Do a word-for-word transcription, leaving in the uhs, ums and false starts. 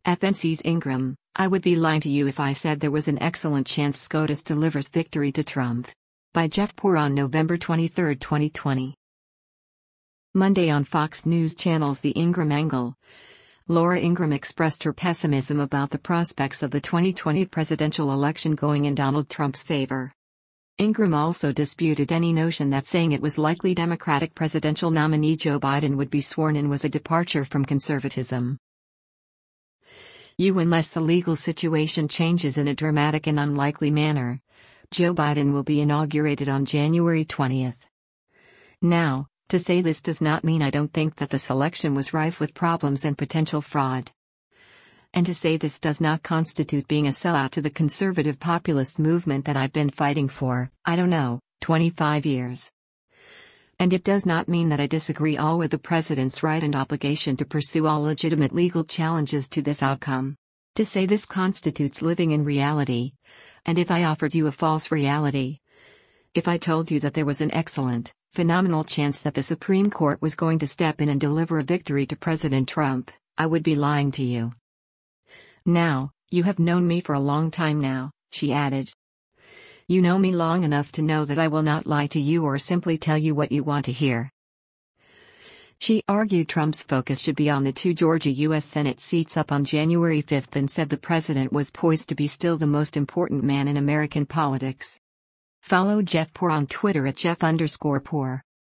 F N C's Ingram, I would be lying to you if I said there was an excellent chance SCOTUS delivers victory to Trump. By Jeff Poor on November twenty-third, twenty twenty. Monday on Fox News Channel's The Ingram Angle. Laura Ingram expressed her pessimism about the prospects of the twenty twenty presidential election going in Donald Trump's favor. Ingram also disputed any notion that saying it was likely Democratic presidential nominee Joe Biden would be sworn in was a departure from conservatism. You Unless the legal situation changes in a dramatic and unlikely manner, Joe Biden will be inaugurated on January twentieth. Now, to say this does not mean I don't think that the selection was rife with problems and potential fraud. And to say this does not constitute being a sellout to the conservative populist movement that I've been fighting for, I don't know, twenty-five years. And it does not mean that I disagree all with the president's right and obligation to pursue all legitimate legal challenges to this outcome. To say this constitutes living in reality. And if I offered you a false reality, if I told you that there was an excellent, phenomenal chance that the Supreme Court was going to step in and deliver a victory to President Trump, I would be lying to you. Now, you have known me for a long time now, she added. You know me long enough to know that I will not lie to you or simply tell you what you want to hear. She argued Trump's focus should be on the two Georgia U S Senate seats up on January fifth and said the president was poised to be still the most important man in American politics. Follow Jeff Poor on Twitter at Jeff underscore Poor.